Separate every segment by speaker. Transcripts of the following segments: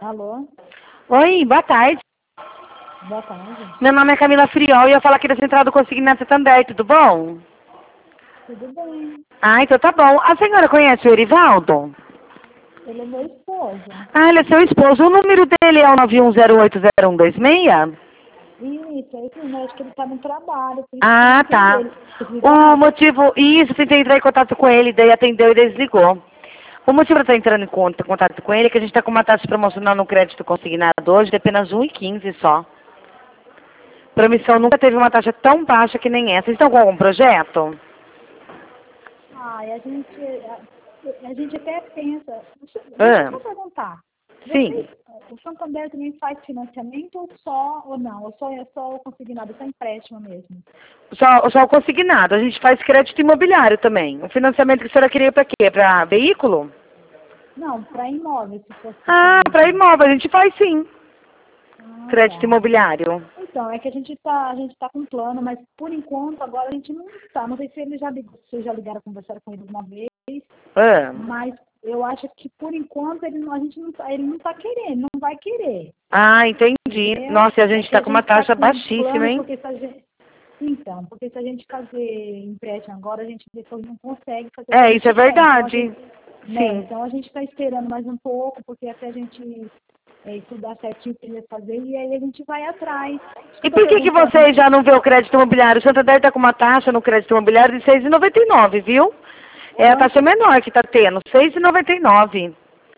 Speaker 1: Alô?
Speaker 2: Oi, boa tarde.
Speaker 1: Boa tarde.
Speaker 2: Meu nome é Camila Friol e eu falo aqui da Central do Consignado Santander, tudo bom?
Speaker 1: Tudo bem?
Speaker 2: Ah, então tá bom. A senhora conhece o Erivaldo?
Speaker 1: Ele é meu esposo.
Speaker 2: Ah, ele é seu esposo. O número dele é o 91080126?
Speaker 1: Isso, é isso mesmo. Eu acho que ele tá no trabalho, por isso que eu não
Speaker 2: Ah,
Speaker 1: atendi
Speaker 2: tá.
Speaker 1: ele. Vocês
Speaker 2: O
Speaker 1: ligaram?
Speaker 2: motivo... Isso, tentei entrar em contato com ele, daí atendeu e desligou. O motivo de eu estar entrando em contato com ele é que a gente está com uma taxa promocional no crédito consignado hoje de apenas 1,15 só. Promissão nunca teve uma taxa tão baixa que nem essa. Vocês estão com algum projeto?
Speaker 1: Ah, e a gente até pensa. Deixa eu
Speaker 2: Ah,
Speaker 1: só perguntar.
Speaker 2: sim.
Speaker 1: O Santander também faz financiamento ou não? Ou só é só o consignado, só empréstimo mesmo?
Speaker 2: Só o consignado. A gente faz crédito imobiliário também. O financiamento que a senhora queria para quê? Para veículo?
Speaker 1: Não, para imóveis, se fosse
Speaker 2: Ah,
Speaker 1: possível,
Speaker 2: para
Speaker 1: então.
Speaker 2: imóvel. A gente faz sim.
Speaker 1: Ah,
Speaker 2: Crédito
Speaker 1: tá.
Speaker 2: imobiliário.
Speaker 1: Então, é que a gente tá com plano, mas por enquanto agora a gente não tá. Não sei se ele já ligou, se vocês já ligaram conversaram com ele uma vez,
Speaker 2: Ah,
Speaker 1: mas eu acho que por enquanto ele não tá querendo, não vai querer.
Speaker 2: ah, entendi.
Speaker 1: Entendeu?
Speaker 2: Nossa, e a
Speaker 1: É
Speaker 2: gente
Speaker 1: que
Speaker 2: está
Speaker 1: a
Speaker 2: com uma
Speaker 1: gente tá
Speaker 2: taxa
Speaker 1: com
Speaker 2: baixíssima,
Speaker 1: planos,
Speaker 2: hein?
Speaker 1: porque se a gente. Então, porque se a gente fazer empréstimo agora, a gente depois não consegue fazer o que a
Speaker 2: É, isso é
Speaker 1: gente quer. Então a gente,
Speaker 2: verdade.
Speaker 1: né,
Speaker 2: Sim.
Speaker 1: então a gente está esperando mais um pouco, porque até a gente estudar certinho o que ele ia fazer, e aí a gente vai atrás. Por isso que eu
Speaker 2: E
Speaker 1: tô
Speaker 2: por que
Speaker 1: perguntando.
Speaker 2: você já não vê o crédito imobiliário? O Santander está com uma taxa no crédito imobiliário de 6,99, viu? É a taxa
Speaker 1: Quanto?
Speaker 2: menor que está tendo, 6,99.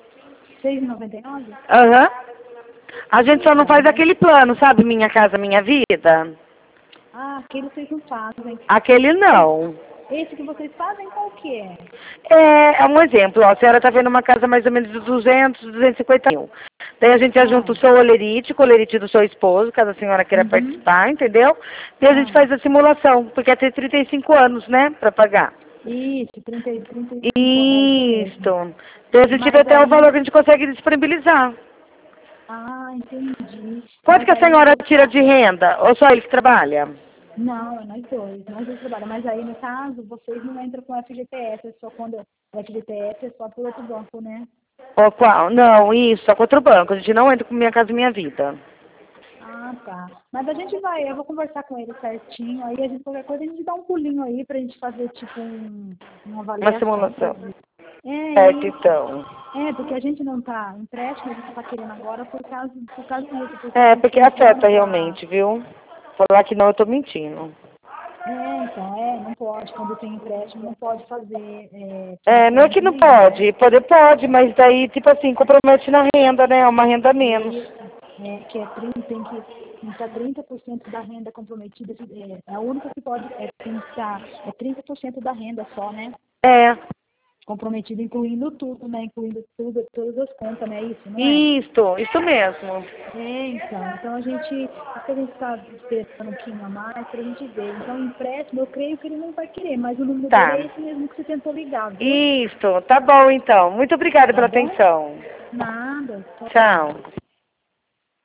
Speaker 1: 6,99?
Speaker 2: Aham. A gente só não
Speaker 1: Então,
Speaker 2: faz
Speaker 1: mas.
Speaker 2: aquele plano, sabe? Minha Casa Minha Vida.
Speaker 1: Ah, aquele vocês não fazem.
Speaker 2: Aquele não.
Speaker 1: Esse que vocês fazem, qual que é?
Speaker 2: É um exemplo, ó, a senhora está vendo uma casa mais ou menos de 250 mil. Daí a gente já junta
Speaker 1: Ah,
Speaker 2: o seu olerite com o olerite do seu esposo, caso a senhora queira
Speaker 1: uhum.
Speaker 2: participar, entendeu? E a gente
Speaker 1: Ah,
Speaker 2: faz a simulação, porque é ter 35 anos, né, para pagar.
Speaker 1: isso, 35, é isso
Speaker 2: Isso.
Speaker 1: mesmo.
Speaker 2: Daí a gente vê
Speaker 1: Mas
Speaker 2: até o valor
Speaker 1: aí.
Speaker 2: que a gente consegue disponibilizar.
Speaker 1: Ah, entendi.
Speaker 2: Quanto
Speaker 1: Mas
Speaker 2: que a
Speaker 1: aí.
Speaker 2: senhora tira de renda? Ou só ele que trabalha?
Speaker 1: Não, é nós dois trabalhamos. Mas aí, no caso, vocês não entram com FGTS, é só quando. O FGTS é só por outro banco, né?
Speaker 2: Ou qual? Não, isso, só com outro banco. A gente não entra com Minha Casa Minha Vida.
Speaker 1: Ah, tá. Mas a gente vai, eu vou conversar com ele certinho, aí a gente, qualquer coisa, a gente dá um pulinho aí pra gente fazer, tipo, uma
Speaker 2: Uma
Speaker 1: avaliação pra
Speaker 2: simulação.
Speaker 1: ver. É
Speaker 2: Certo,
Speaker 1: isso.
Speaker 2: então.
Speaker 1: Porque a gente não tá empréstimo, a gente tá querendo agora por causa disso, porque a
Speaker 2: É,
Speaker 1: gente
Speaker 2: porque
Speaker 1: tem plano
Speaker 2: afeta
Speaker 1: pra.
Speaker 2: realmente, viu? Falar que não, eu tô mentindo.
Speaker 1: Então, não pode, quando tem empréstimo, não pode fazer
Speaker 2: É, não é que
Speaker 1: financiamento
Speaker 2: não
Speaker 1: nenhum, né?
Speaker 2: pode. Poder pode, mas daí, tipo assim, compromete na renda, né? Uma renda a menos.
Speaker 1: Isso. Que é 30, tem que estar 30% da renda comprometida, é a única que pode, tem que estar, 30% da renda só, né?
Speaker 2: É,
Speaker 1: Comprometido, incluindo tudo, né? Incluindo tudo, todas as contas, né? Isso, não é?
Speaker 2: isso mesmo.
Speaker 1: Então a gente está esperando um pouquinho a mais para a gente ver. Então, o empréstimo, eu creio que ele não vai querer, mas o número dele
Speaker 2: Tá.
Speaker 1: é esse mesmo que você tentou ligar, viu?
Speaker 2: Isso, tá bom então. Muito obrigada
Speaker 1: Tá
Speaker 2: pela
Speaker 1: bom?
Speaker 2: atenção.
Speaker 1: Nada. Tchau, tchau.
Speaker 2: Tchau.